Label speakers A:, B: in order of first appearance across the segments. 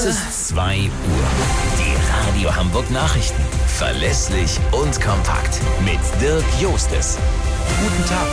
A: Es ist 2 Uhr. Die Radio Hamburg Nachrichten. Verlässlich und kompakt. Mit Dirk Jostes. Guten Tag.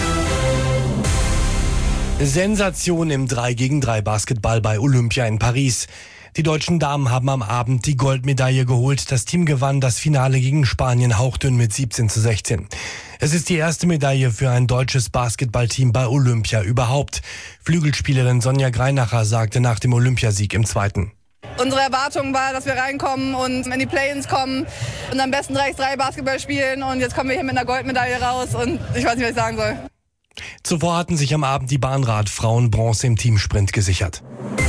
B: Sensation im 3-gegen-3 Basketball bei Olympia in Paris. Die deutschen Damen haben am Abend die Goldmedaille geholt. Das Team gewann das Finale gegen Spanien hauchdünn mit 17:16. Es ist die erste Medaille für ein deutsches Basketballteam bei Olympia überhaupt. Flügelspielerin Sonja Greinacher sagte nach dem Olympiasieg im Zweiten:
C: Unsere Erwartung war, dass wir reinkommen und in die Play-ins kommen und am besten 3x3 Basketball spielen. Und jetzt kommen wir hier mit einer Goldmedaille raus und ich weiß nicht, was ich sagen soll.
B: Zuvor hatten sich am Abend die Bahnradfrauen Bronze im Teamsprint gesichert.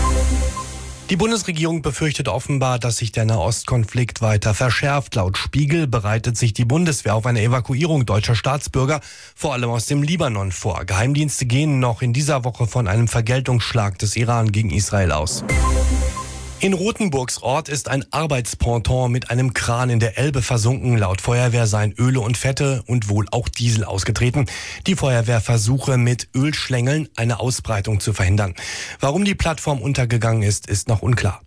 B: Die Bundesregierung befürchtet offenbar, dass sich der Nahostkonflikt weiter verschärft. Laut Spiegel bereitet sich die Bundeswehr auf eine Evakuierung deutscher Staatsbürger, vor allem aus dem Libanon, vor. Geheimdienste gehen noch in dieser Woche von einem Vergeltungsschlag des Iran gegen Israel aus. In Rothenburgs Ort ist ein Arbeitsponton mit einem Kran in der Elbe versunken. Laut Feuerwehr seien Öle und Fette und wohl auch Diesel ausgetreten. Die Feuerwehr versuche mit Ölschlängeln eine Ausbreitung zu verhindern. Warum die Plattform untergegangen ist, ist noch unklar.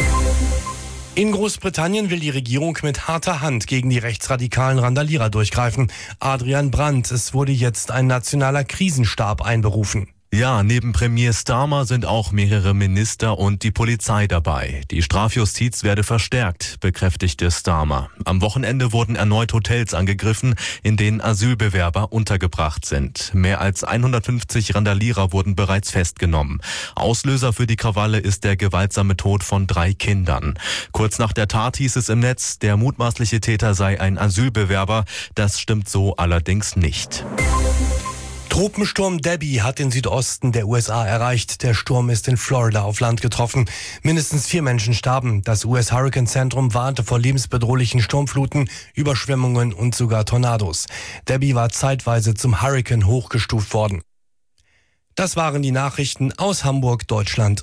B: In Großbritannien will die Regierung mit harter Hand gegen die rechtsradikalen Randalierer durchgreifen. Adrian Brandt, es wurde jetzt ein nationaler Krisenstab einberufen.
D: Ja, neben Premier Starmer sind auch mehrere Minister und die Polizei dabei. Die Strafjustiz werde verstärkt, bekräftigte Starmer. Am Wochenende wurden erneut Hotels angegriffen, in denen Asylbewerber untergebracht sind. Mehr als 150 Randalierer wurden bereits festgenommen. Auslöser für die Krawalle ist der gewaltsame Tod von 3 Kindern. Kurz nach der Tat hieß es im Netz, der mutmaßliche Täter sei ein Asylbewerber. Das stimmt so allerdings nicht.
B: Tropensturm Debby hat den Südosten der USA erreicht. Der Sturm ist in Florida auf Land getroffen. Mindestens 4 Menschen starben. Das US-Hurricane-Zentrum warnte vor lebensbedrohlichen Sturmfluten, Überschwemmungen und sogar Tornados. Debby war zeitweise zum Hurrikan hochgestuft worden. Das waren die Nachrichten aus Hamburg, Deutschland